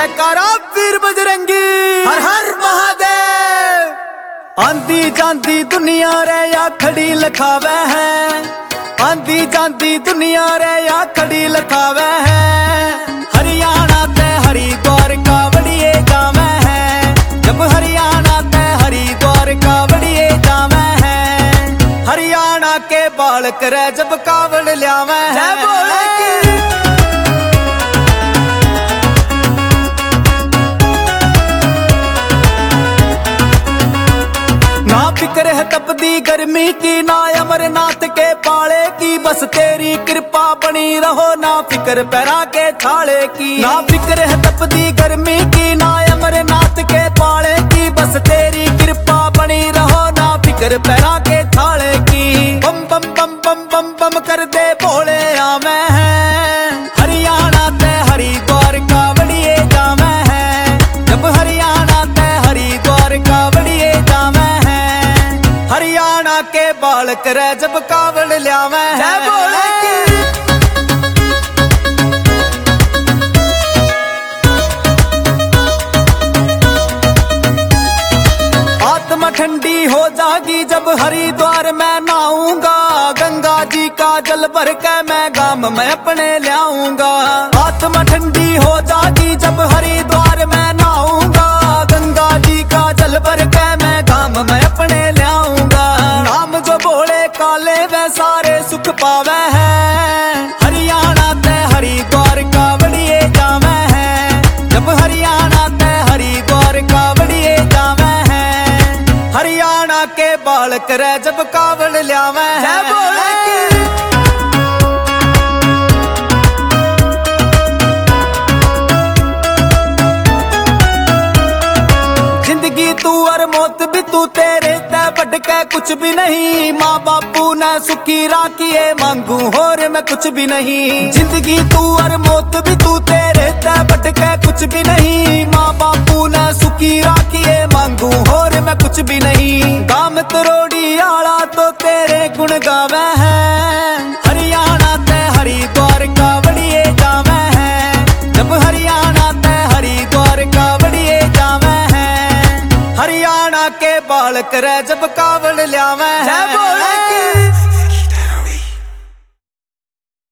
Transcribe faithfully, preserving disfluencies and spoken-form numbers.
जयकारा वीर बजरंगी, हर हर महादेव। आंधी जांदी दुनिया रे या खड़ी लखावे है, आंधी जांदी दुनिया रे या खड़ी लखावे है। हरियाणा ते हरिद्वार का बड़िए जावे है, जब हरियाणा ते हरिद्वार का बड़िए जावे है। हरियाणा के बालक रे जब कावड़ ल्यावे है, ना फिक्र है तपदी गर्मी की, ना अमरनाथ के पाले की, बस तेरी कृपा बनी रहो, ना फिक्र पैरा के छाले की। ना फिक्र है तपदी गर्मी की, ना अमरनाथ के पाले की, बस तेरी कृपा बनी रहो, ना फिक्र पैरा के छाले की। बम बम बम बम बम बम कर दे भोले आवे हैं, हरियाणा ते हरिद्वार का बड़िए जावे है, जब हरियाणा ते हरिद्वार का बड़िए जावे है। हरियाणा के बालक रे जब कावड़ ल्यावे है, आत्मा ठंडी हो जागी जब हरिद्वार में नहाऊंगा, गंगा जी का जल भर के मैं गाम में अपने ल्याऊंगा। आत्मा ठंडी हो जागी जब हरिद्वार में नहाऊंगा, गंगा जी का जल भर के मैं गाम में अपने ल्याऊंगा। नाम जो बोले काले वे सारे सुख पावे है, हरियाणा ते हरिद्वार का बड़िए जावे है, जब हरियाणा ते हरिद्वार का बड़िए जावे है। हरियाणा के बालक रे जब कावड़ ल्यावे है, जिंदगी तू और मौत भी तू तेरे ते बढ़ के कुछ भी नहीं। माँ बापू ने सुखी राखिए मांगू और मैं कुछ भी नहीं। जिंदगी तू और मौत भी तू तेरे ते बढ़ के कुछ भी नहीं। माँ बापू ने सुखी राखिए मांगू और मैं कुछ भी नहीं। गाम तरोड़ी आला तो तेरे गुण गावे है, हरियाणा ते हरिद्वार का बड़िए जावे है, जब हरियाणा ते हरिद्वार का बड़िए जावे है। हरियाणा के बालक रे जब कावड़ ल्यावे